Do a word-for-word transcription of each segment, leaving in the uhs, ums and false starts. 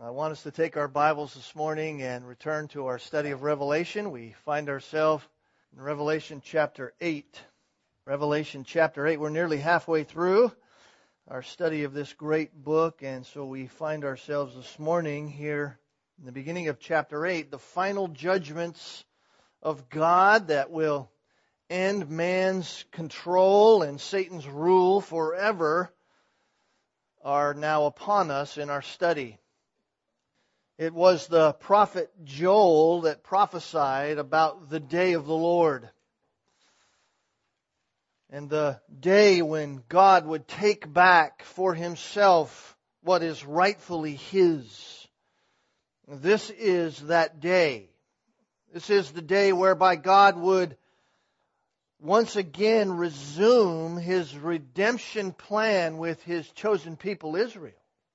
I want us to take our Bibles this morning and return to our study of Revelation. We find ourselves in Revelation chapter eight. Revelation chapter eight. We're nearly halfway through our study of this great book, and so we find ourselves this morning here in the beginning of chapter eight, the final judgments of God that will end man's control and Satan's rule forever are now upon us in our study. It was the prophet Joel that prophesied about the day of the Lord. And the day when God would take back for Himself what is rightfully His. This is that day. This is the day whereby God would once again resume His redemption plan with His chosen people Israel.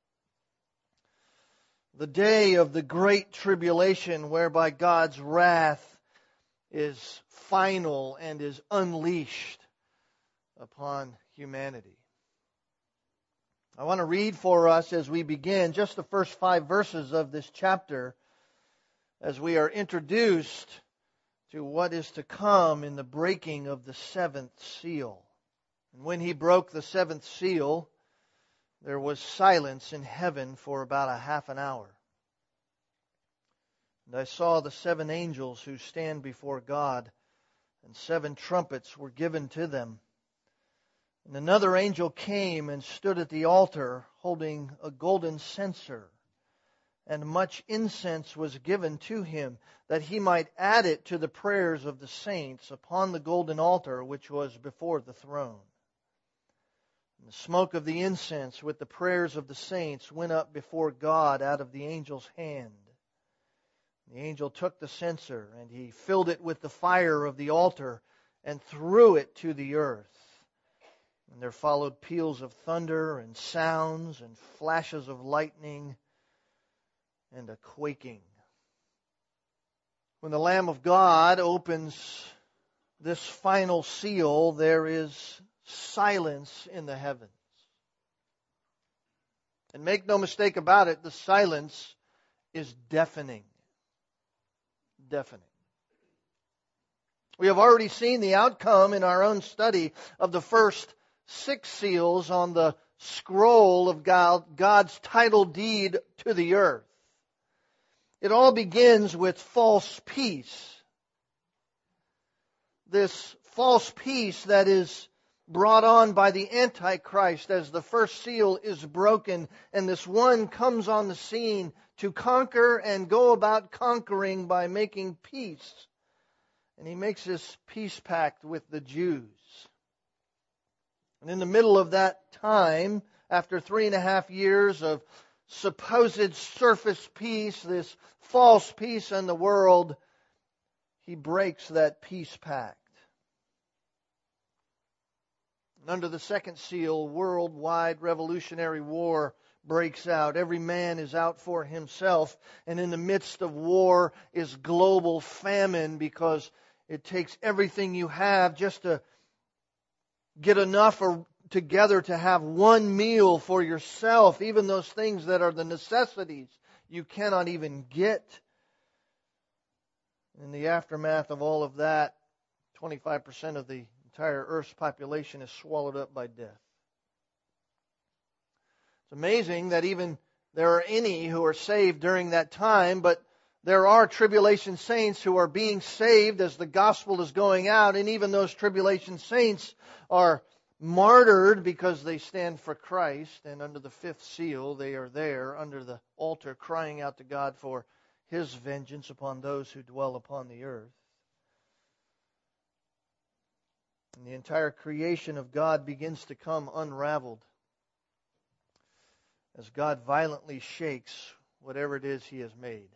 The day of the great tribulation whereby God's wrath is final and is unleashed upon humanity. I want to read for us as we begin just the first five verses of this chapter as we are introduced to what is to come in the breaking of the seventh seal. And when He broke the seventh seal, there was silence in heaven for about a half an hour. And I saw the seven angels who stand before God, and seven trumpets were given to them. And another angel came and stood at the altar, holding a golden censer, and much incense was given to him, that he might add it to the prayers of the saints upon the golden altar which was before the throne. And the smoke of the incense with the prayers of the saints went up before God out of the angel's hand. The angel took the censer, and he filled it with the fire of the altar, and threw it to the earth. And there followed peals of thunder, and sounds, and flashes of lightning, and a quaking. When the Lamb of God opens this final seal, there is silence in the heavens. And make no mistake about it, the silence is deafening. Deafening. We have already seen the outcome in our own study of the first six seals on the scroll of God, God's title deed to the earth. It all begins with false peace. This false peace that is brought on by the Antichrist as the first seal is broken, and this one comes on the scene to conquer and go about conquering by making peace. And he makes this peace pact with the Jews. And in the middle of that time, after three and a half years of supposed surface peace, this false peace in the world, he breaks that peace pact. And under the second seal, worldwide revolutionary war breaks out. Every man is out for himself, and in the midst of war is global famine, because it takes everything you have just to get enough or together to have one meal for yourself. Even those things that are the necessities you cannot even get. In the aftermath of all of that, twenty-five percent of the entire Earth's population is swallowed up by death. It's amazing that even there are any who are saved during that time, but there are tribulation saints who are being saved as the gospel is going out, and even those tribulation saints are martyred because they stand for Christ, and under the fifth seal they are there under the altar crying out to God for His vengeance upon those who dwell upon the earth. And the entire creation of God begins to come unraveled as God violently shakes whatever it is He has made.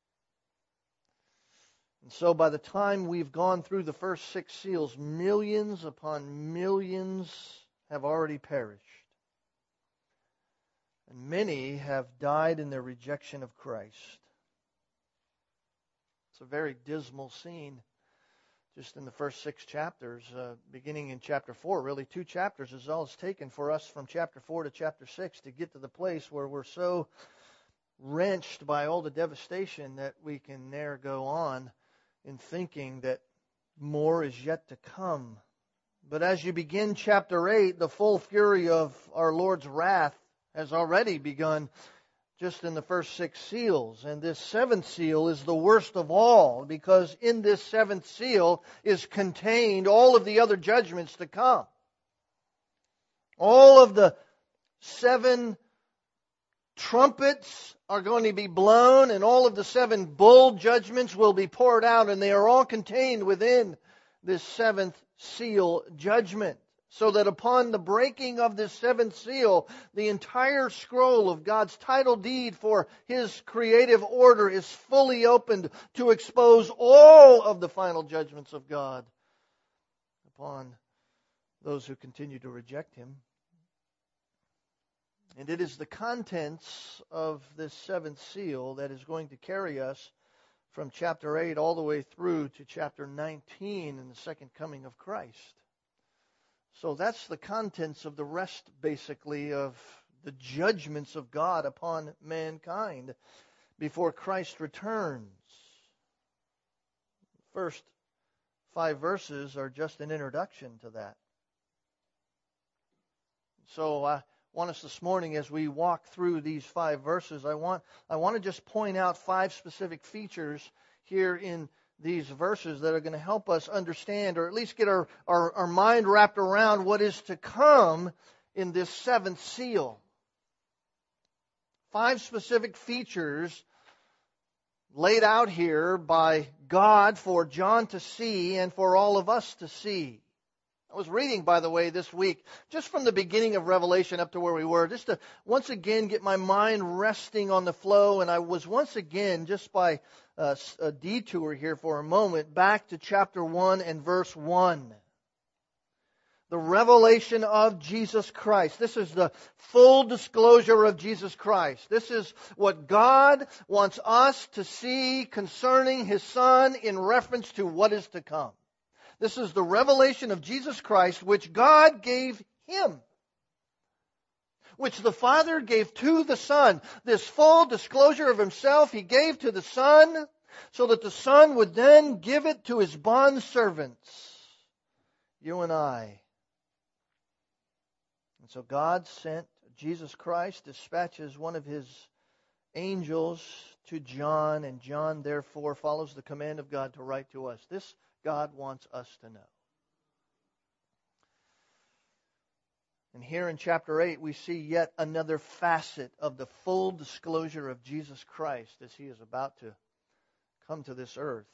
And so by the time we've gone through the first six seals, millions upon millions have already perished. And many have died in their rejection of Christ. It's a very dismal scene just in the first six chapters, uh, beginning in chapter four. Really, two chapters is all it's taken for us from chapter four to chapter six to get to the place where we're so wrenched by all the devastation that we can ne'er go on in thinking that more is yet to come. But as you begin chapter eight, the full fury of our Lord's wrath has already begun just in the first six seals. And this seventh seal is the worst of all, because in this seventh seal is contained all of the other judgments to come. All of the seven trumpets are going to be blown, and all of the seven bowl judgments will be poured out, and they are all contained within this seventh seal judgment. So that upon the breaking of this seventh seal, the entire scroll of God's title deed for His creative order is fully opened to expose all of the final judgments of God upon those who continue to reject Him. And it is the contents of this seventh seal that is going to carry us from chapter eight all the way through to chapter nineteen in the second coming of Christ. So that's the contents of the rest, basically, of the judgments of God upon mankind before Christ returns. First five verses are just an introduction to that. So I want us this morning, as we walk through these five verses, I want I want to just point out five specific features here in these verses that are going to help us understand, or at least get our, our, our mind wrapped around what is to come in this seventh seal. Five specific features laid out here by God for John to see and for all of us to see. I was reading, by the way, this week, just from the beginning of Revelation up to where we were, just to once again get my mind resting on the flow. And I was once again, just by a, a detour here for a moment, back to chapter one and verse one. The revelation of Jesus Christ. This is the full disclosure of Jesus Christ. This is what God wants us to see concerning His Son in reference to what is to come. This is the revelation of Jesus Christ, which God gave Him, which the Father gave to the Son. This full disclosure of Himself He gave to the Son, so that the Son would then give it to His bondservants, you and I. And so God sent Jesus Christ, dispatches one of His angels to John, and John therefore follows the command of God to write to us. This God wants us to know. And here in chapter eight, we see yet another facet of the full disclosure of Jesus Christ as He is about to come to this earth.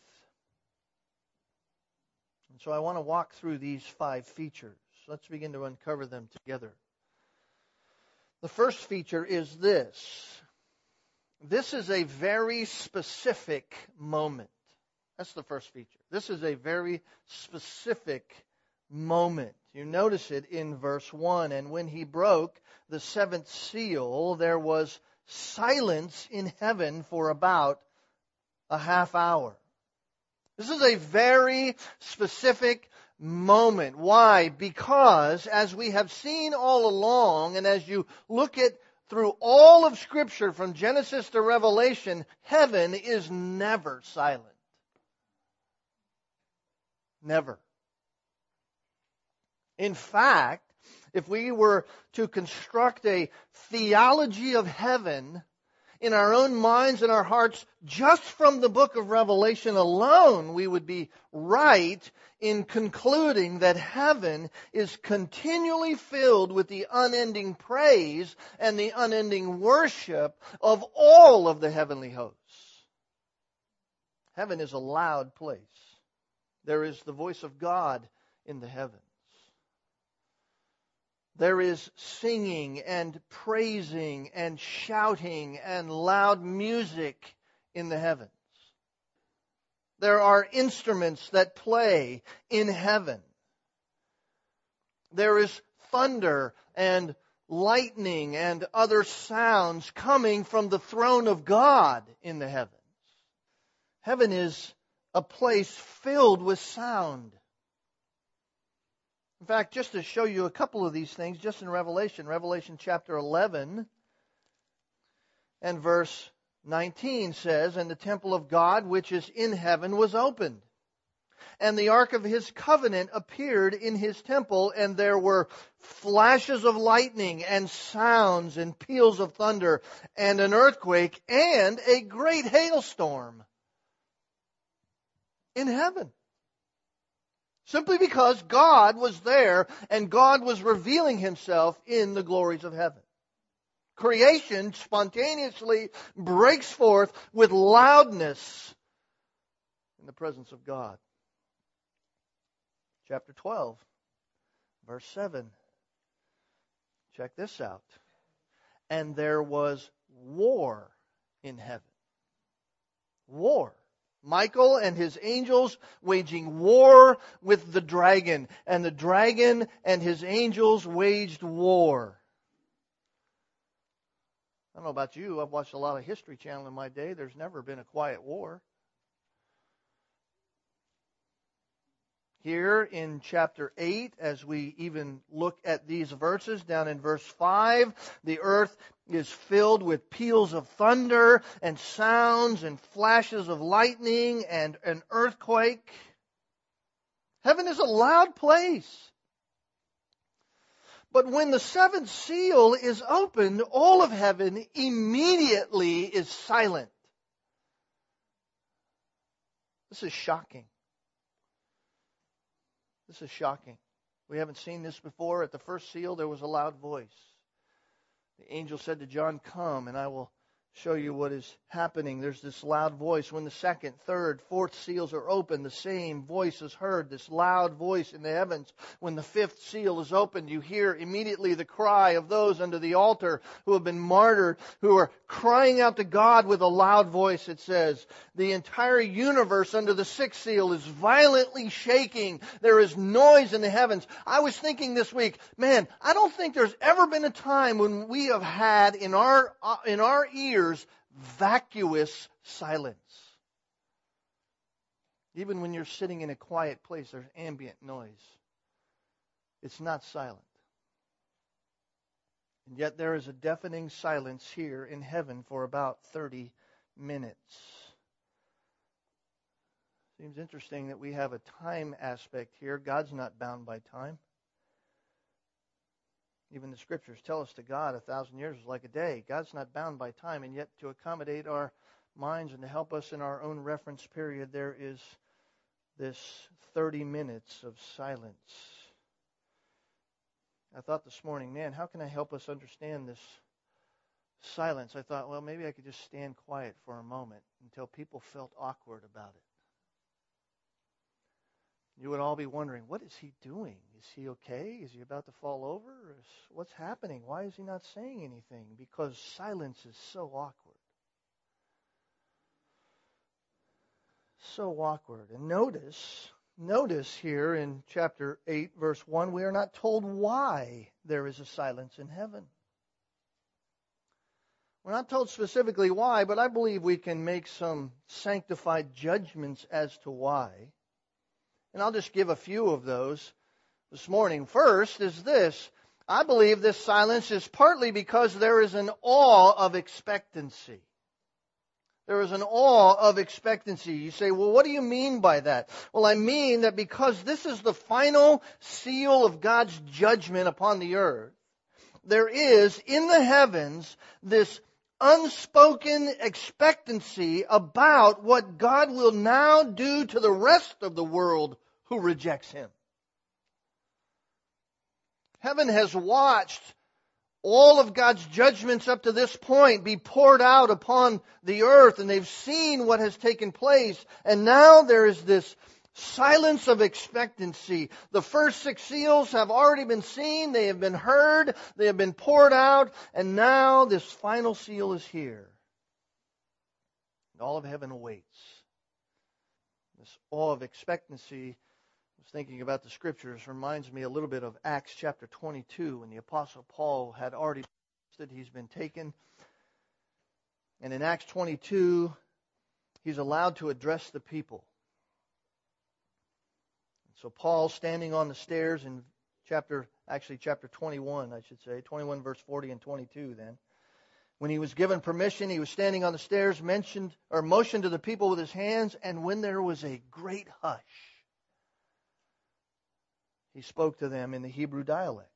And so I want to walk through these five features. Let's begin to uncover them together. The first feature is this. This is a very specific moment. That's the first feature. This is a very specific moment. You notice it in verse one. And when He broke the seventh seal, there was silence in heaven for about a half hour. This is a very specific moment. Why? Because as we have seen all along, and as you look at through all of Scripture from Genesis to Revelation, heaven is never silent. Never. In fact, if we were to construct a theology of heaven in our own minds and our hearts just from the book of Revelation alone, we would be right in concluding that heaven is continually filled with the unending praise and the unending worship of all of the heavenly hosts. Heaven is a loud place. There is the voice of God in the heavens. There is singing and praising and shouting and loud music in the heavens. There are instruments that play in heaven. There is thunder and lightning and other sounds coming from the throne of God in the heavens. Heaven is a place filled with sound. In fact, just to show you a couple of these things, just in Revelation, Revelation chapter eleven, And verse nineteen says, "And the temple of God which is in heaven was opened. And the ark of his covenant appeared in his temple, and there were flashes of lightning, and sounds, and peals of thunder, and an earthquake, and a great hailstorm." In heaven. Simply because God was there, and God was revealing Himself in the glories of heaven. Creation spontaneously breaks forth with loudness in the presence of God. Chapter twelve, verse seven. Check this out. "And there was war in heaven." War. Michael and his angels waging war with the dragon. And the dragon and his angels waged war. I don't know about you. I've watched a lot of History Channel in my day. There's never been a quiet war. Here in chapter eight, as we even look at these verses, down in verse five, the earth is filled with peals of thunder and sounds and flashes of lightning and an earthquake. Heaven is a loud place. But when the seventh seal is opened, all of heaven immediately is silent. This is shocking. This is shocking. We haven't seen this before. At the first seal, there was a loud voice. The angel said to John, "Come, and I will show you what is happening." There's this loud voice. When the second, third, fourth seals are opened, the same voice is heard, this loud voice in the heavens. When the fifth seal is opened, you hear immediately the cry of those under the altar who have been martyred, who are crying out to God with a loud voice, it says. The entire universe under the sixth seal is violently shaking. There is noise in the heavens. I was thinking this week, man, I don't think there's ever been a time when we have had in our, uh, in our ears vacuous silence. Even when you're sitting in a quiet place, there's ambient noise. It's not silent. And yet there is a deafening silence here in heaven for about thirty minutes. Seems interesting that we have a time aspect here. God's not bound by time. Even the Scriptures tell us to God a thousand years is like a day. God's not bound by time, and yet to accommodate our minds and to help us in our own reference period, there is this thirty minutes of silence. I thought this morning, man, how can I help us understand this silence? I thought, well, maybe I could just stand quiet for a moment until people felt awkward about it. You would all be wondering, what is he doing? Is he okay? Is he about to fall over? Is, what's happening? Why is he not saying anything? Because silence is so awkward. So awkward. And notice, notice here in chapter eight, verse one, we are not told why there is a silence in heaven. We're not told specifically why, but I believe we can make some sanctified judgments as to why. And I'll just give a few of those this morning. First is this. I believe this silence is partly because there is an awe of expectancy. There is an awe of expectancy. You say, well, what do you mean by that? Well, I mean that because this is the final seal of God's judgment upon the earth, there is in the heavens this unspoken expectancy about what God will now do to the rest of the world who rejects Him. Heaven has watched all of God's judgments up to this point be poured out upon the earth, and they've seen what has taken place, and now there is this silence of expectancy. The first six seals have already been seen, they have been heard, they have been poured out, and now this final seal is here. And all of heaven awaits. This awe of expectancy, I was thinking about the Scriptures, reminds me a little bit of Acts chapter twenty-two, when the Apostle Paul had already said he's been taken. And in Acts twenty-two, he's allowed to address the people. So Paul, standing on the stairs in chapter, actually chapter twenty-one, I should say, twenty-one verse forty and twenty-two then. When he was given permission, he was standing on the stairs, mentioned or motioned to the people with his hands, and when there was a great hush, he spoke to them in the Hebrew dialect.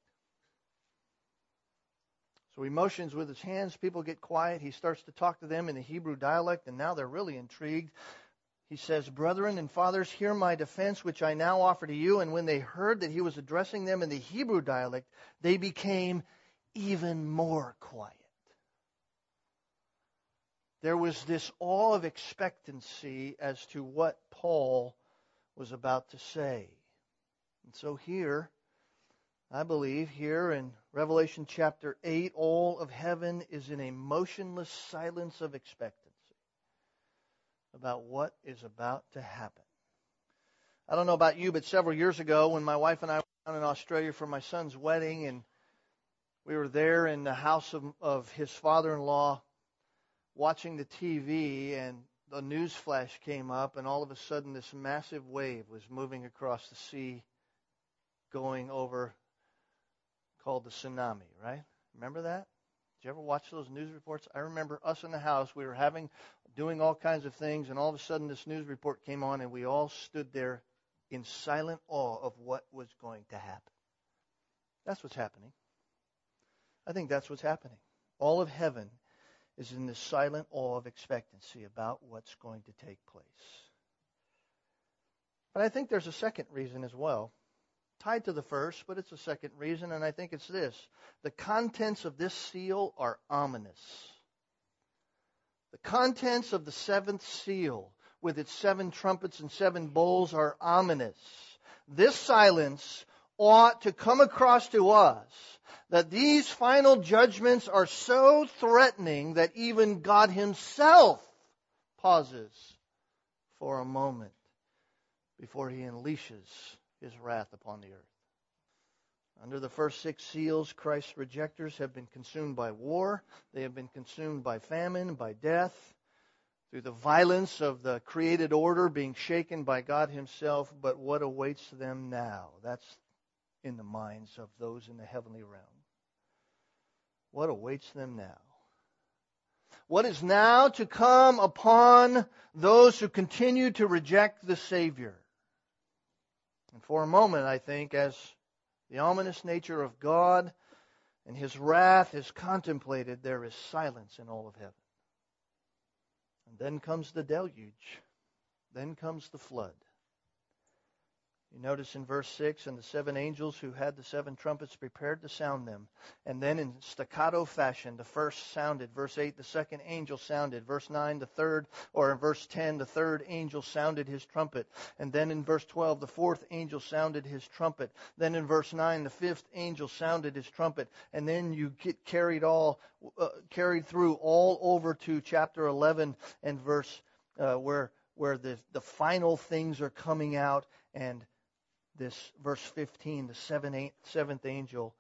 So he motions with his hands, people get quiet, he starts to talk to them in the Hebrew dialect, and now they're really intrigued. He says, "Brethren and fathers, hear my defense, which I now offer to you." And when they heard that he was addressing them in the Hebrew dialect, they became even more quiet. There was this awe of expectancy as to what Paul was about to say. And so here, I believe, here in Revelation chapter eight, all of heaven is in a motionless silence of expectancy about what is about to happen. I don't know about you, but several years ago when my wife and I were down in Australia for my son's wedding, and we were there in the house of, of his father-in-law watching the T V, and the news flash came up, and all of a sudden this massive wave was moving across the sea going over, called the tsunami, right? Remember that? Did you ever watch those news reports? I remember us in the house, we were having, doing all kinds of things, and all of a sudden this news report came on, and we all stood there in silent awe of what was going to happen. That's what's happening. I think that's what's happening. All of heaven is in this silent awe of expectancy about what's going to take place. But I think there's a second reason as well, tied to the first, but it's a second reason, and I think it's this. The contents of this seal are ominous. The contents of the seventh seal, with its seven trumpets and seven bowls, are ominous. This silence ought to come across to us that these final judgments are so threatening that even God Himself pauses for a moment before He unleashes His wrath upon the earth. Under the first six seals, Christ's rejectors have been consumed by war. They have been consumed by famine, by death, through the violence of the created order being shaken by God Himself. But what awaits them now? That's in the minds of those in the heavenly realm. What awaits them now? What is now to come upon those who continue to reject the Savior? And for a moment, I think, as the ominous nature of God and His wrath is contemplated, there is silence in all of heaven. And then comes the deluge. Then comes the flood. You notice in verse six, and the seven angels who had the seven trumpets prepared to sound them. And then in staccato fashion, the first sounded. Verse eight, the second angel sounded. Verse nine, the third, or in verse ten, the third angel sounded his trumpet. And then in verse twelve, the fourth angel sounded his trumpet. Then in verse nine, the fifth angel sounded his trumpet. And then you get carried all, uh, carried through all over to chapter eleven and verse, uh, where, where the, the final things are coming out, and this verse fifteen, the seven, eight, seventh angel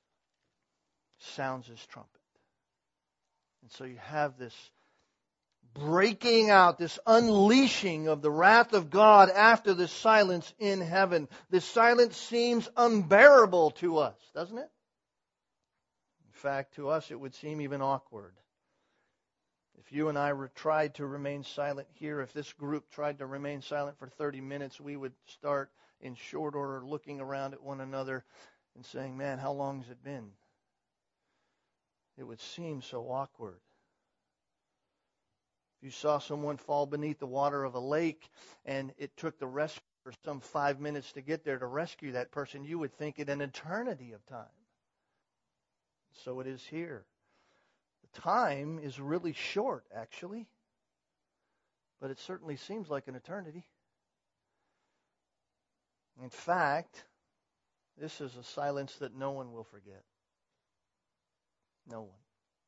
sounds his trumpet. And so you have this breaking out, this unleashing of the wrath of God after this silence in heaven. This silence seems unbearable to us, doesn't it? In fact, to us it would seem even awkward. If you and I were tried to remain silent here, if this group tried to remain silent for thirty minutes, we would start in short order looking around at one another and saying, man, how long has it been? It would seem so awkward. If you saw someone fall beneath the water of a lake and it took the rescue for some five minutes to get there to rescue that person, you would think it an eternity of time. So it is here. The time is really short, actually, but it certainly seems like an eternity. In fact, this is a silence that no one will forget. No one.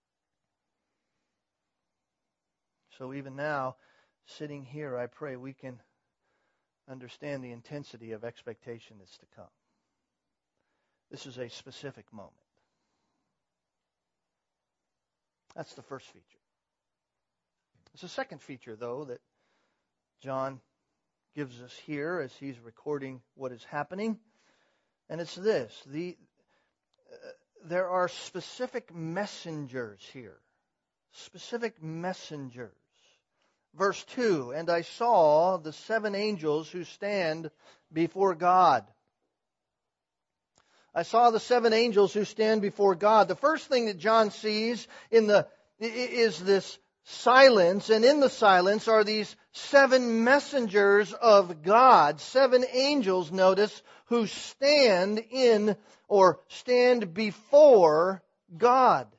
So even now, sitting here, I pray we can understand the intensity of expectation that's to come. This is a specific moment. That's the first feature. There's a second feature, though, that John gives us here as he's recording what is happening. And it's this. The, uh, there are specific messengers here. specific messengers. Verse two, and I saw the seven angels who stand before God. I saw the seven angels who stand before God. The first thing that John sees in the is this silence, and in the silence are these seven messengers of God, seven angels, notice, who stand in or stand before God.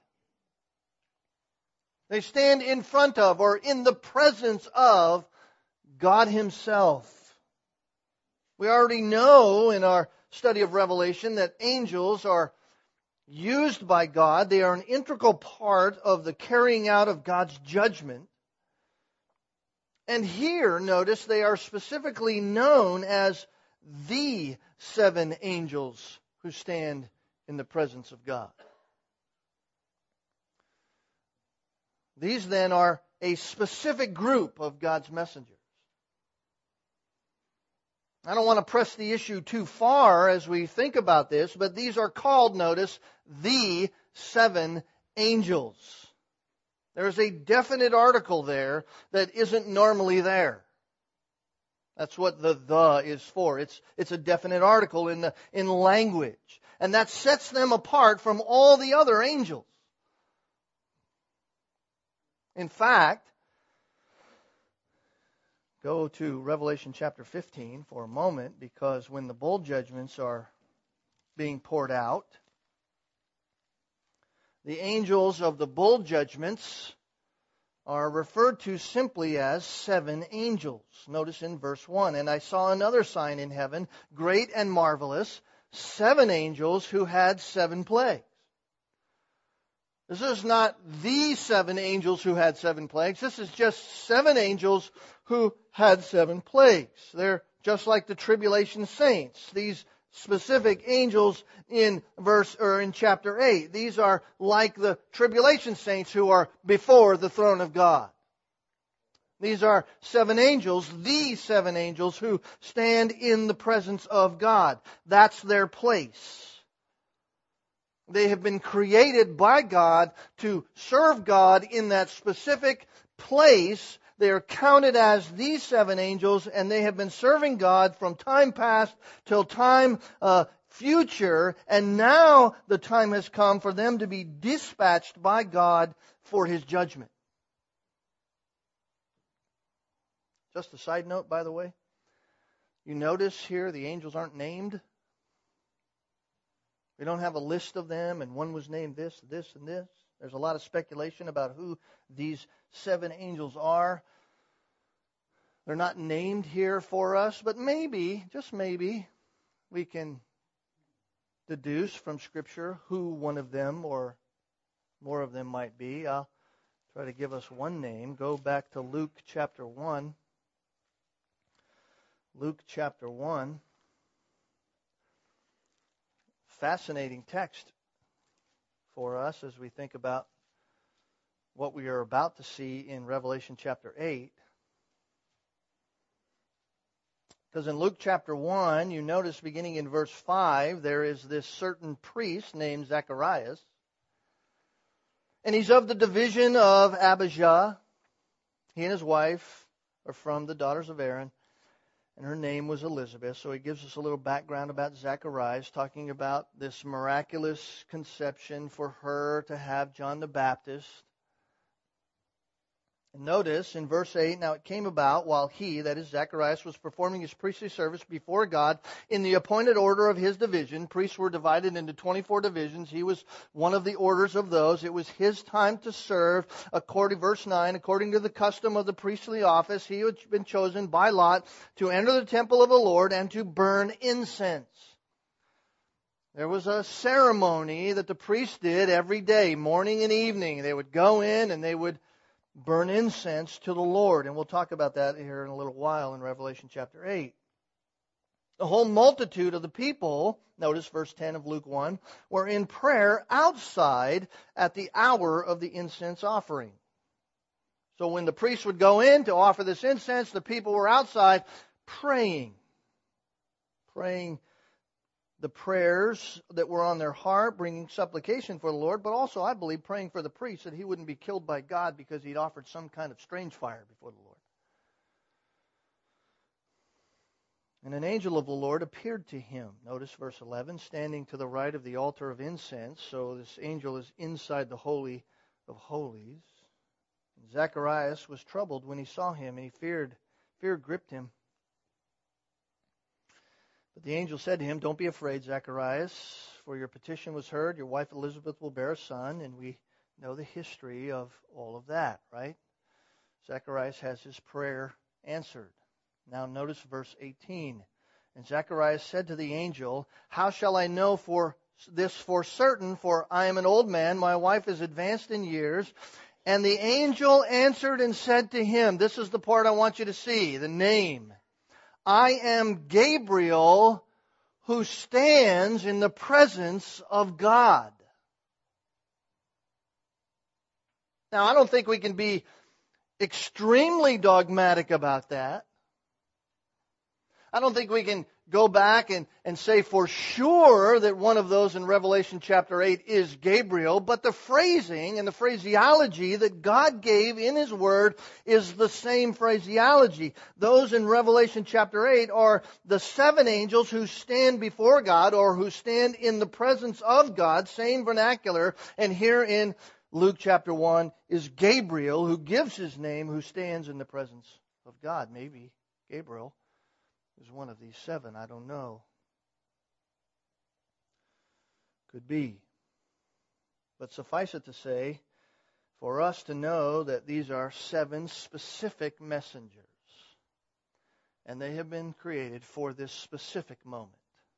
They stand in front of or in the presence of God Himself. We already know in our study of Revelation that angels are used by God. They are an integral part of the carrying out of God's judgment. And here, notice, they are specifically known as the seven angels who stand in the presence of God. These then are a specific group of God's messengers. I don't want to press the issue too far as we think about this, but these are called, notice, the seven angels. There's a definite article there that isn't normally there. That's what the the is for. It's, it's a definite article in the, in language. And that sets them apart from all the other angels. In fact, go to Revelation chapter fifteen for a moment, because when the bowl judgments are being poured out, the angels of the bowl judgments are referred to simply as seven angels. Notice in verse one, and I saw another sign in heaven, great and marvelous, seven angels who had seven plagues. This is not the seven angels who had seven plagues. This is just seven angels who had seven plagues. They're just like the tribulation saints. These specific angels in verse or in chapter eight. These are like the tribulation saints who are before the throne of God. These are seven angels, the seven angels who stand in the presence of God. That's their place. They have been created by God to serve God in that specific place. They are counted as these seven angels, and they have been serving God from time past till time uh, future. And now the time has come for them to be dispatched by God for His judgment. Just a side note, by the way. You notice here the angels aren't named. We don't have a list of them, and one was named this, this, and this. There's a lot of speculation about who these seven angels are. They're not named here for us, but maybe, just maybe, we can deduce from Scripture who one of them or more of them might be. I'll try to give us one name. Go back to Luke chapter one. Luke chapter one. Fascinating text for us as we think about what we are about to see in Revelation chapter eight. Because in Luke chapter one, you notice beginning in verse five, there is this certain priest named Zacharias. And he's of the division of Abijah. He and his wife are from the daughters of Aaron. And her name was Elizabeth. So he gives us a little background about Zacharias, talking about this miraculous conception for her to have John the Baptist. And notice in verse eight, now it came about while he, that is Zacharias, was performing his priestly service before God in the appointed order of his division. Priests were divided into twenty-four divisions. He was one of the orders of those. It was his time to serve. According, verse nine, according to the custom of the priestly office, he had been chosen by lot to enter the temple of the Lord and to burn incense. There was a ceremony that the priests did every day, morning and evening. They would go in and they would burn incense to the Lord. And we'll talk about that here in a little while in Revelation chapter eight. The whole multitude of the people, notice verse ten of Luke one, were in prayer outside at the hour of the incense offering. So when the priests would go in to offer this incense, the people were outside praying. Praying the prayers that were on their heart, bringing supplication for the Lord, but also, I believe, praying for the priest that he wouldn't be killed by God because he'd offered some kind of strange fire before the Lord. And an angel of the Lord appeared to him. Notice verse eleven, standing to the right of the altar of incense. So this angel is inside the Holy of Holies. And Zacharias was troubled when he saw him, and he feared. Fear gripped him. But the angel said to him, "Don't be afraid, Zacharias, for your petition was heard. Your wife Elizabeth will bear a son." And we know the history of all of that, right? Zacharias has his prayer answered. Now notice verse eighteen. And Zacharias said to the angel, "How shall I know for this for certain? For I am an old man, my wife is advanced in years." And the angel answered and said to him, this is the part I want you to see, the name. "I am Gabriel, who stands in the presence of God." Now, I don't think we can be extremely dogmatic about that. I don't think we can go back and, and say for sure that one of those in Revelation chapter eight is Gabriel, but the phrasing and the phraseology that God gave in His Word is the same phraseology. Those in Revelation chapter eight are the seven angels who stand before God or who stand in the presence of God, same vernacular, and here in Luke chapter one is Gabriel, who gives his name, who stands in the presence of God. Maybe Gabriel is one of these seven. I don't know. Could be. But suffice it to say, for us to know that these are seven specific messengers. And they have been created for this specific moment.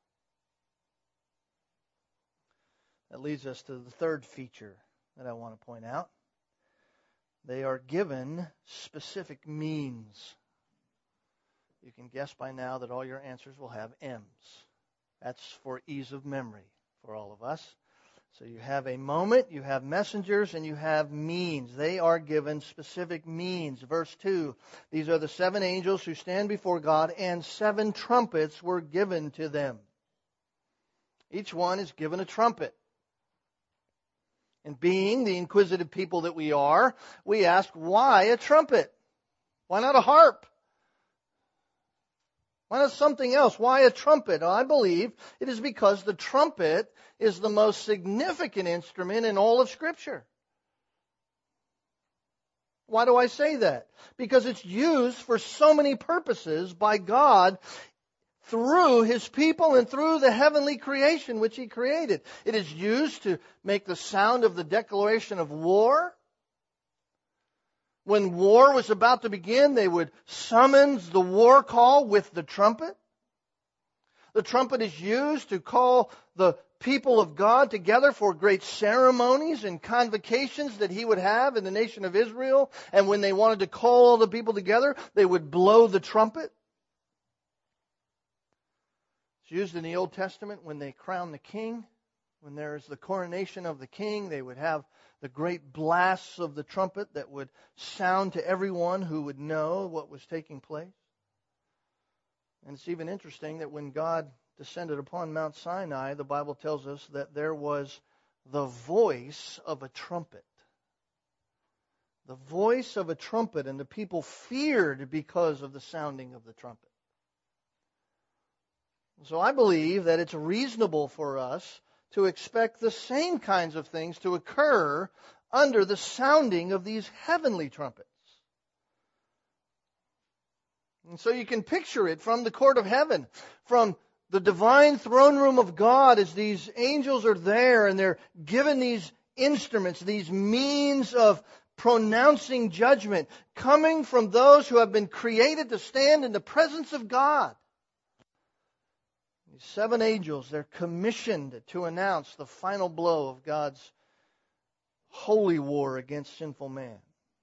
That leads us to the third feature that I want to point out. They are given specific means. You can guess by now that all your answers will have M's. That's for ease of memory for all of us. So you have a moment, you have messengers, and you have means. They are given specific means. Verse two, these are the seven angels who stand before God, and seven trumpets were given to them. Each one is given a trumpet. And being the inquisitive people that we are, we ask, why a trumpet? Why not a harp? Why not something else? Why a trumpet? I believe it is because the trumpet is the most significant instrument in all of Scripture. Why do I say that? Because it's used for so many purposes by God through His people and through the heavenly creation which He created. It is used to make the sound of the declaration of war. When war was about to begin, they would summon the war call with the trumpet. The trumpet is used to call the people of God together for great ceremonies and convocations that He would have in the nation of Israel. And when they wanted to call all the people together, they would blow the trumpet. It's used in the Old Testament when they crown the king. When there is the coronation of the king, they would have the great blasts of the trumpet that would sound to everyone who would know what was taking place. And it's even interesting that when God descended upon Mount Sinai, the Bible tells us that there was the voice of a trumpet. The voice of a trumpet, and the people feared because of the sounding of the trumpet. So I believe that it's reasonable for us to expect the same kinds of things to occur under the sounding of these heavenly trumpets. And so you can picture it from the court of heaven, from the divine throne room of God, as these angels are there and they're given these instruments, these means of pronouncing judgment, coming from those who have been created to stand in the presence of God. These seven angels, they're commissioned to announce the final blow of God's holy war against sinful man.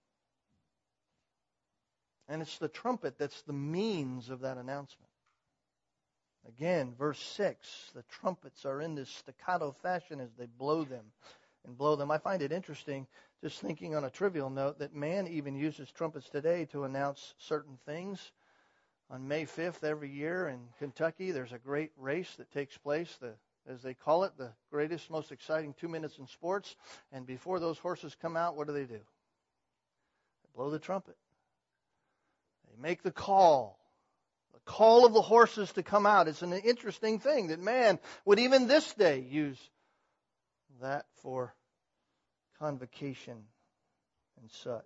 And it's the trumpet that's the means of that announcement. Again, verse six, the trumpets are in this staccato fashion as they blow them and blow them. I find it interesting, just thinking on a trivial note, that man even uses trumpets today to announce certain things. On May fifth every year in Kentucky, there's a great race that takes place, the, as they call it, the greatest, most exciting two minutes in sports. And before those horses come out, what do they do? They blow the trumpet. They make the call. The call of the horses to come out. It's an interesting thing that man would even this day use that for convocation and such.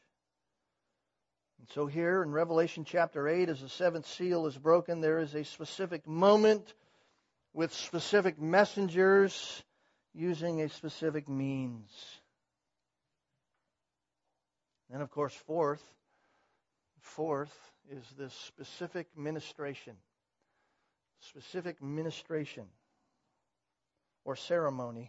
And so here in Revelation chapter eight, as the seventh seal is broken, there is a specific moment with specific messengers using a specific means. And of course, fourth, fourth is this specific ministration. Specific ministration or ceremony.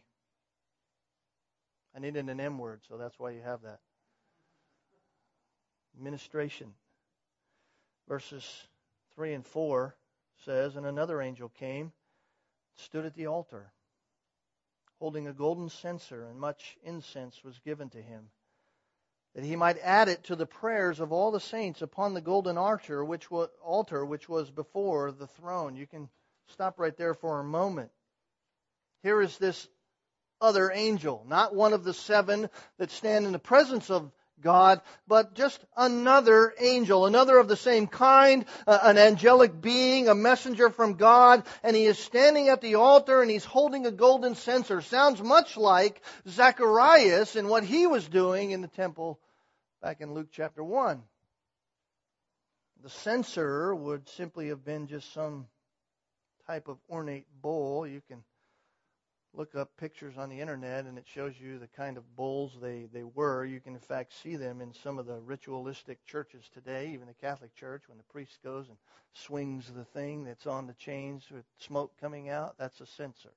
I needed an M word, so that's why you have that. Ministration. Verses three and four says, "And another angel came, stood at the altar, holding a golden censer, and much incense was given to him, that he might add it to the prayers of all the saints upon the golden altar which was, altar which was before the throne." You can stop right there for a moment. Here is this other angel, not one of the seven that stand in the presence of God, but just another angel, another of the same kind, uh, an angelic being, a messenger from God, and he is standing at the altar and he's holding a golden censer. Sounds much like Zacharias and what he was doing in the temple back in Luke chapter one. The censer would simply have been just some type of ornate bowl. You can look up pictures on the internet and it shows you the kind of bowls they, they were. You can in fact see them in some of the ritualistic churches today, even the Catholic Church, when the priest goes and swings the thing that's on the chains with smoke coming out. That's a censer.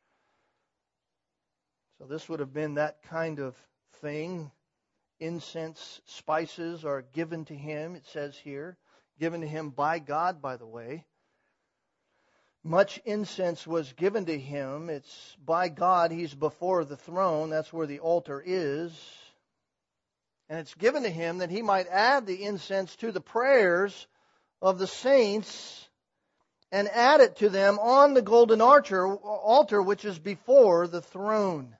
So this would have been that kind of thing. Incense, spices are given to him, it says here. Given to him by God, by the way. Much incense was given to him. It's by God. He's before the throne. That's where the altar is. And it's given to him that he might add the incense to the prayers of the saints and add it to them on the golden altar, altar which is before the throne.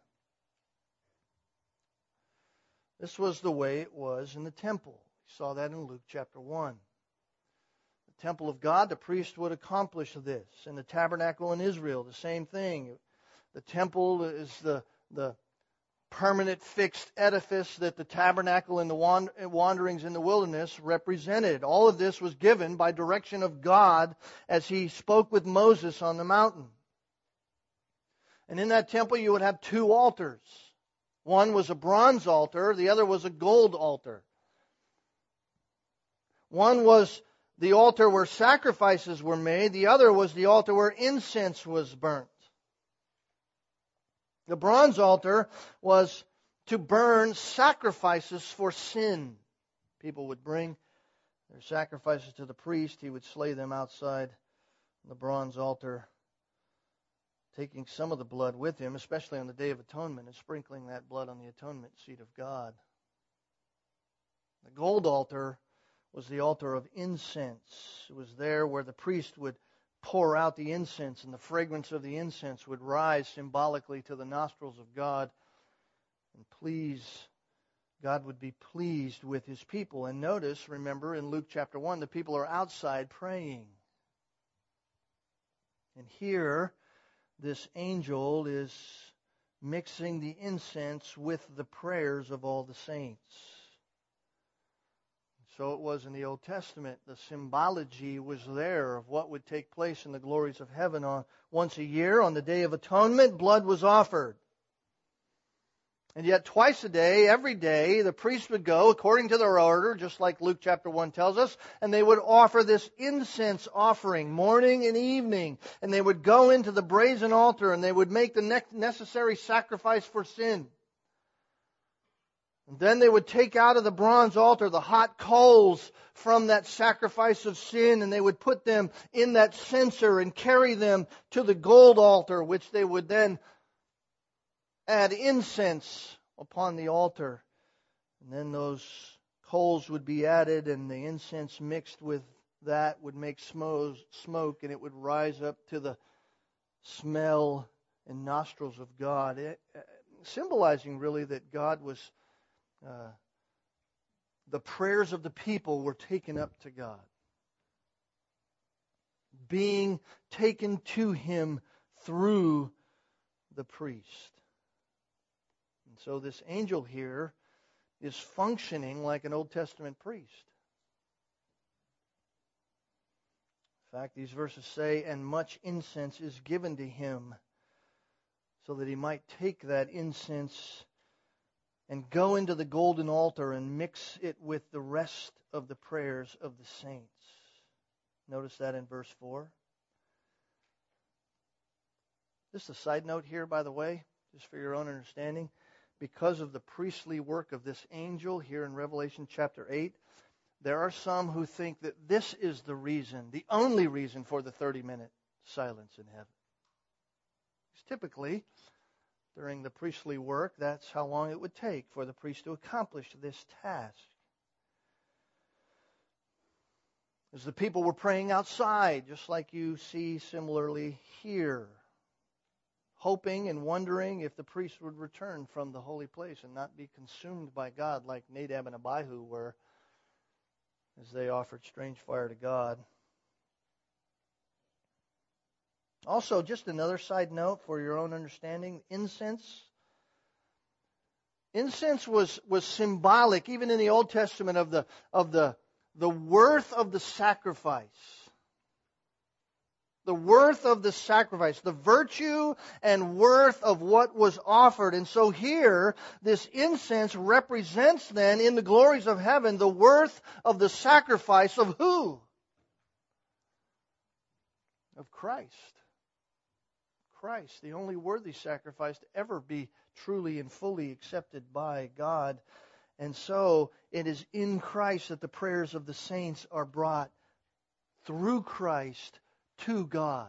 This was the way it was in the temple. We saw that in Luke chapter one. Temple of God, the priest would accomplish this. In the tabernacle in Israel, the same thing. The temple is the, the permanent fixed edifice that the tabernacle and the wanderings in the wilderness represented. All of this was given by direction of God as he spoke with Moses on the mountain. And in that temple you would have two altars. One was a bronze altar, the other was a gold altar. One was the altar where sacrifices were made. The other was the altar where incense was burnt. The bronze altar was to burn sacrifices for sin. People would bring their sacrifices to the priest. He would slay them outside the bronze altar, taking some of the blood with him, especially on the Day of Atonement, and sprinkling that blood on the atonement seat of God. The gold altar was the altar of incense. It was there where the priest would pour out the incense, and the fragrance of the incense would rise symbolically to the nostrils of God. And please, God would be pleased with his people. And notice, remember, in Luke chapter one, the people are outside praying. And here, this angel is mixing the incense with the prayers of all the saints. So it was in the Old Testament. The symbology was there of what would take place in the glories of heaven. On once a year, on the Day of Atonement, blood was offered. And yet twice a day, every day, the priest would go according to their order, just like Luke chapter one tells us, and they would offer this incense offering morning and evening. And they would go into the brazen altar and they would make the necessary sacrifice for sin. And then they would take out of the bronze altar the hot coals from that sacrifice of sin, and they would put them in that censer and carry them to the gold altar, which they would then add incense upon the altar. And then those coals would be added and the incense mixed with that would make smoke, and it would rise up to the smell and nostrils of God, it, uh, symbolizing really that God was, uh, the prayers of the people were taken up to God, being taken to Him through the priest. And so this angel here is functioning like an Old Testament priest. In fact, these verses say, and much incense is given to him, so that he might take that incense and go into the golden altar and mix it with the rest of the prayers of the saints. Notice that in verse four. Just a side note here, by the way, just for your own understanding. Because of the priestly work of this angel here in Revelation chapter eight, there are some who think that this is the reason, the only reason for the thirty-minute silence in heaven. Because typically, during the priestly work, that's how long it would take for the priest to accomplish this task. As the people were praying outside, just like you see similarly here, hoping and wondering if the priest would return from the holy place and not be consumed by God like Nadab and Abihu were, as they offered strange fire to God. Also, just another side note for your own understanding, incense. Incense was, was symbolic, even in the Old Testament, of the, of the, the worth of the sacrifice. The worth of the sacrifice, the virtue and worth of what was offered. And so here, this incense represents then, in the glories of heaven, the worth of the sacrifice of who? Of Christ. Christ, the only worthy sacrifice to ever be truly and fully accepted by God. And so, it is in Christ that the prayers of the saints are brought through Christ to God.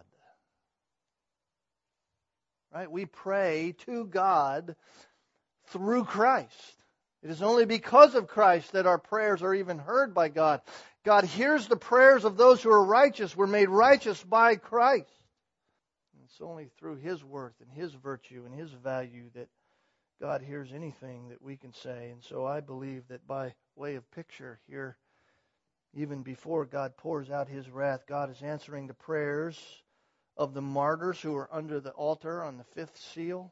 Right? We pray to God through Christ. It is only because of Christ that our prayers are even heard by God. God hears the prayers of those who are righteous. We're made righteous by Christ. And it's only through His worth and His virtue and His value that God hears anything that we can say. And so I believe that by way of picture here, even before God pours out His wrath, God is answering the prayers of the martyrs who are under the altar on the fifth seal,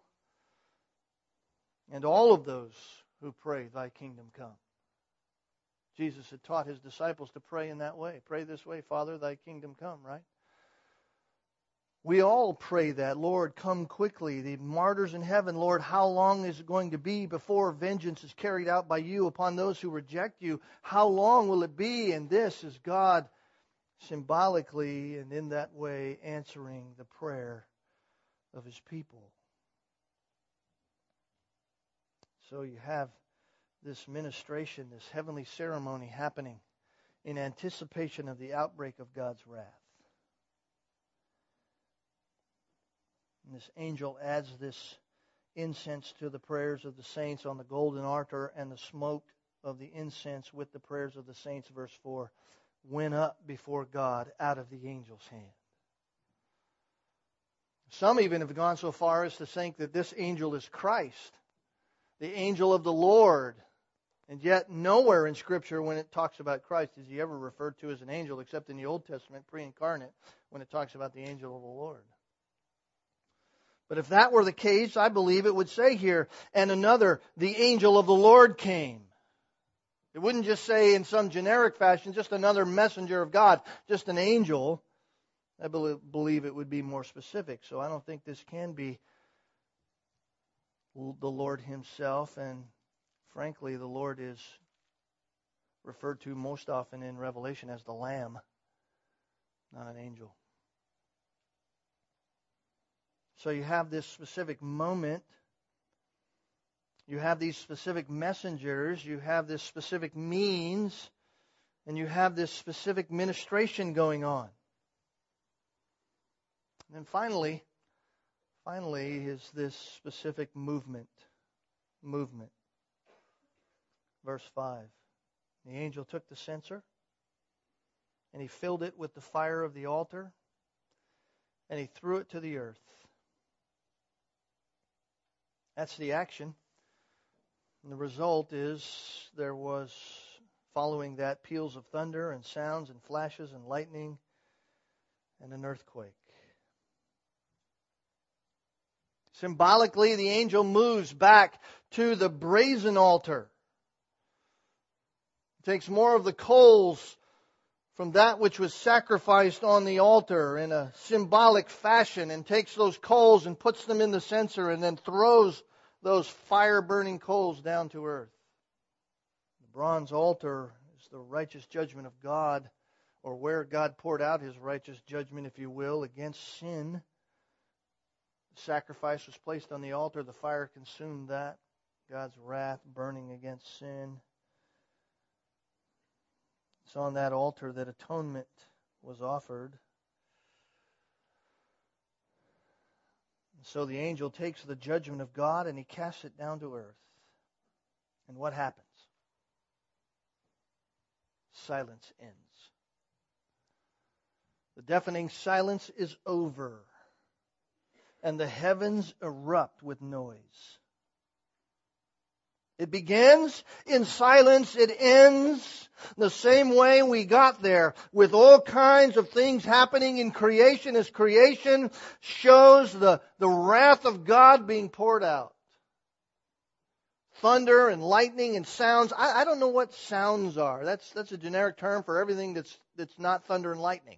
and all of those who pray, Thy kingdom come. Jesus had taught His disciples to pray in that way. Pray this way, Father, Thy kingdom come, right? We all pray that, Lord, come quickly. The martyrs in heaven, Lord, how long is it going to be before vengeance is carried out by You upon those who reject You? How long will it be? And this is God symbolically and in that way answering the prayer of His people. So you have this ministration, this heavenly ceremony happening in anticipation of the outbreak of God's wrath. And this angel adds this incense to the prayers of the saints on the golden altar, and the smoke of the incense with the prayers of the saints, verse four, went up before God out of the angel's hand. Some even have gone so far as to think that this angel is Christ, the angel of the Lord. And yet nowhere in Scripture when it talks about Christ is He ever referred to as an angel, except in the Old Testament, pre-incarnate, when it talks about the angel of the Lord. But if that were the case, I believe it would say here, and another, the angel of the Lord came. It wouldn't just say in some generic fashion, just another messenger of God, just an angel. I believe it would be more specific. So I don't think this can be the Lord Himself. And frankly, the Lord is referred to most often in Revelation as the Lamb, not an angel. So you have this specific moment. You have these specific messengers. You have this specific means. And you have this specific ministration going on. And then finally, finally is this specific movement. Movement. Verse five. The angel took the censer and he filled it with the fire of the altar, and he threw it to the earth. That's the action. And the result is there was, following that, peals of thunder and sounds and flashes and lightning and an earthquake. Symbolically, the angel moves back to the brazen altar. Takes more of the coals from that which was sacrificed on the altar in a symbolic fashion, and takes those coals and puts them in the censer, and then throws those fire-burning coals down to earth. The bronze altar is the righteous judgment of God, or where God poured out His righteous judgment, if you will, against sin. The sacrifice was placed on the altar. The fire consumed that. God's wrath burning against sin. It's on that altar that atonement was offered. And so the angel takes the judgment of God and he casts it down to earth. And what happens? Silence ends. The deafening silence is over. And the heavens erupt with noise. It begins in silence. It ends the same way we got there, with all kinds of things happening in creation as creation shows the, the wrath of God being poured out. Thunder and lightning and sounds. I, I don't know what sounds are. That's that's a generic term for everything that's that's not thunder and lightning.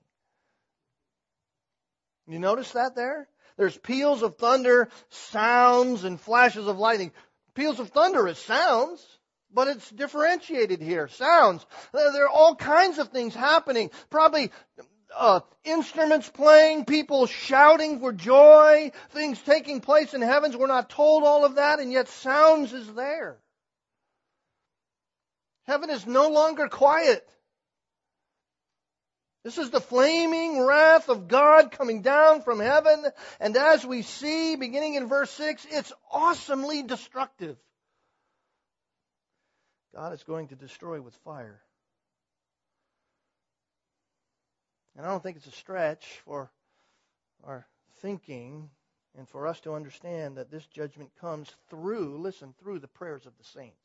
You notice that there? There's peals of thunder, sounds, and flashes of lightning. Peals of thunder is sounds, but it's differentiated here. Sounds. There are all kinds of things happening. Probably uh, instruments playing, people shouting for joy, things taking place in heavens. We're not told all of that, and yet sounds is there. Heaven is no longer quiet. This is the flaming wrath of God coming down from heaven. And as we see, beginning in verse six, it's awesomely destructive. God is going to destroy with fire. And I don't think it's a stretch for our thinking and for us to understand that this judgment comes through, listen, through the prayers of the saints.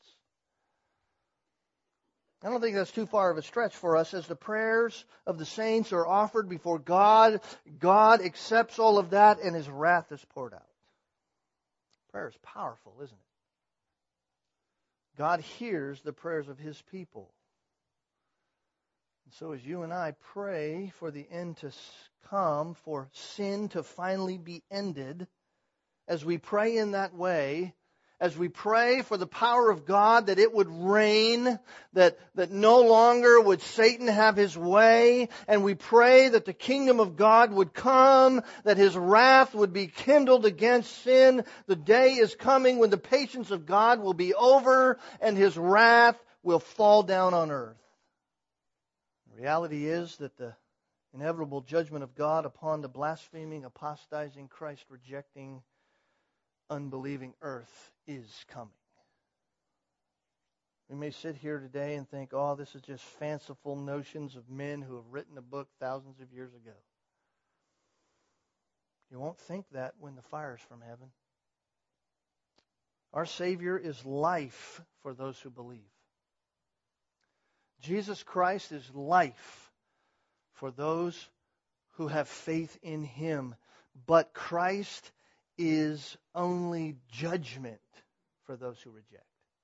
I don't think that's too far of a stretch for us. As the prayers of the saints are offered before God, God accepts all of that and His wrath is poured out. Prayer is powerful, isn't it? God hears the prayers of His people. And so as you and I pray for the end to come, for sin to finally be ended, as we pray in that way, as we pray for the power of God, that it would reign, that, that no longer would Satan have his way, and we pray that the kingdom of God would come, that His wrath would be kindled against sin. The day is coming when the patience of God will be over, and His wrath will fall down on earth. The reality is that the inevitable judgment of God upon the blaspheming, apostatizing, Christ-rejecting, unbelieving earth is coming. We may sit here today and think, oh, this is just fanciful notions of men who have written a book thousands of years ago. You won't think that when the fire's from heaven. Our Savior is life for those who believe. Jesus Christ is life for those who have faith in Him. But Christ is only judgment for those who reject.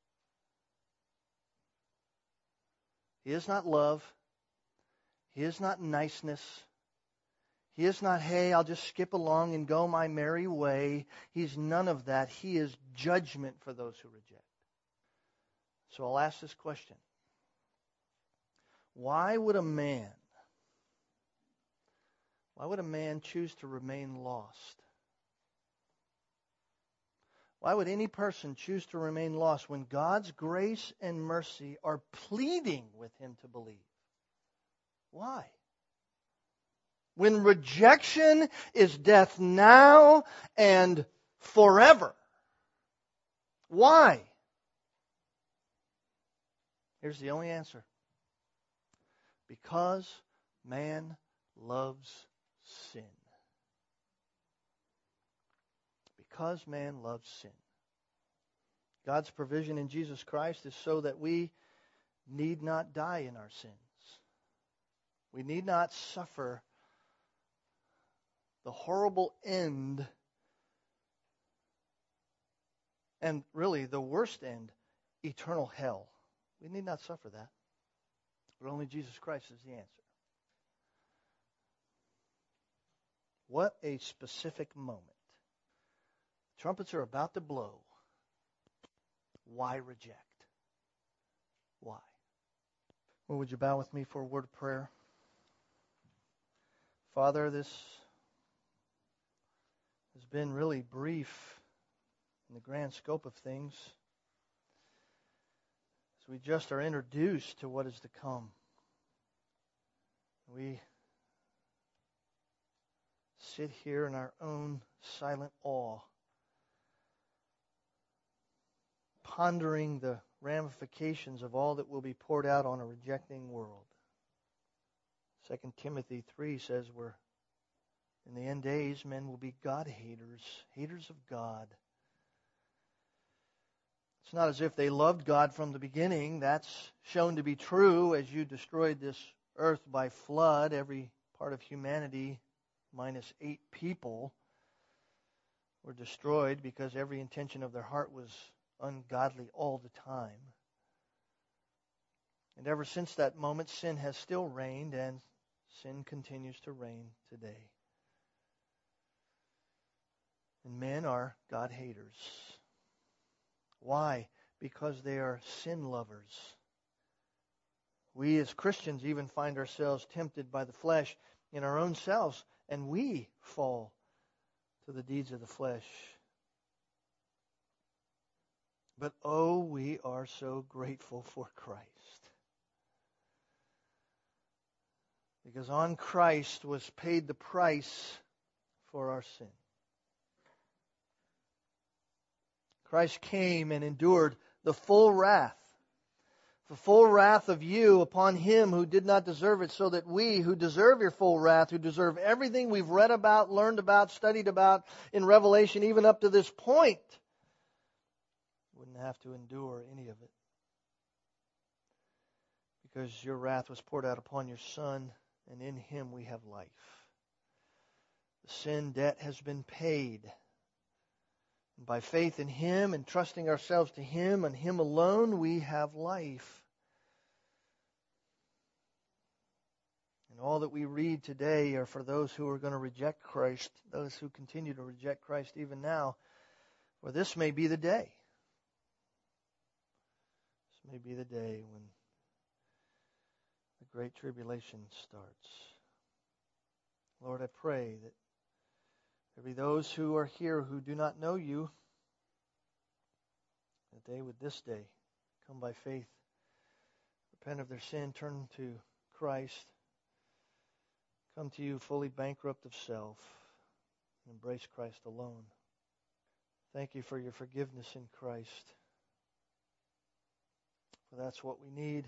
He is not love. He is not niceness. He is not, hey, I'll just skip along and go my merry way. He's none of that. He is judgment for those who reject. So I'll ask this question. Why would a man, why would a man choose to remain lost? Why would any person choose to remain lost when God's grace and mercy are pleading with him to believe? Why? When rejection is death now and forever. Why? Here's the only answer. Because Man loves sin. Because man loves sin. God's provision in Jesus Christ is so that we need not die in our sins. We need not suffer the horrible end, and really the worst end, eternal hell. We need not suffer that. But only Jesus Christ is the answer. What a specific moment. Trumpets are about to blow. Why reject? Why? Well, would you bow with me for a word of prayer? Father, this has been really brief in the grand scope of things, as we just are introduced to what is to come. We sit here in our own silent awe, pondering the ramifications of all that will be poured out on a rejecting world. Second Timothy three says we're in the end days, men will be God haters, haters of God. It's not as if they loved God from the beginning. That's shown to be true as you destroyed this earth by flood. Every part of humanity, minus eight people, were destroyed because every intention of their heart was ungodly all the time. And ever since that moment, sin has still reigned, and sin continues to reign today. And men are God haters. Why? Because they are sin lovers. We as Christians even find ourselves tempted by the flesh in our own selves, and we fall to the deeds of the flesh. But oh, we are so grateful for Christ. Because on Christ was paid the price for our sin. Christ came and endured the full wrath, the full wrath of you upon Him who did not deserve it, so that we who deserve your full wrath, who deserve everything we've read about, learned about, studied about in Revelation, even up to this point, wouldn't have to endure any of it. Because your wrath was poured out upon your Son, and in Him we have life. The sin debt has been paid. And by faith in Him and trusting ourselves to Him and Him alone, we have life. And all that we read today are for those who are going to reject Christ, those who continue to reject Christ even now. For this may be the day. This may be the day when the great tribulation starts. Lord, I pray that there be those who are here who do not know You, that they would this day come by faith, repent of their sin, turn to Christ, come to You fully bankrupt of self, and embrace Christ alone. Thank You for Your forgiveness in Christ, for that's what we need.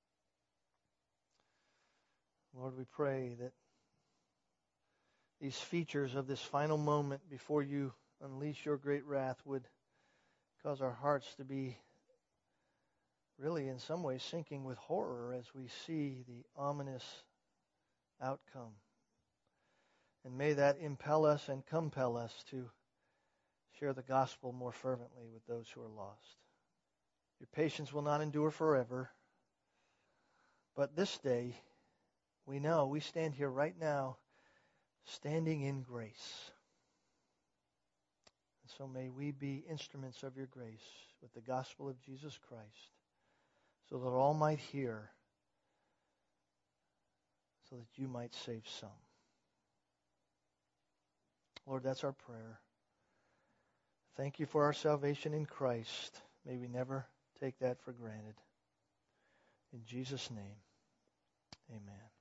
Lord, we pray that these features of this final moment before You unleash Your great wrath would cause our hearts to be really in some ways sinking with horror as we see the ominous outcome. And may that impel us and compel us to share the gospel more fervently with those who are lost. Your patience will not endure forever, but this day we know we stand here right now standing in grace. And so may we be instruments of Your grace with the gospel of Jesus Christ, so that all might hear, so that You might save some. Lord, that's our prayer. Thank You for our salvation in Christ. May we never take that for granted. In Jesus' name, amen.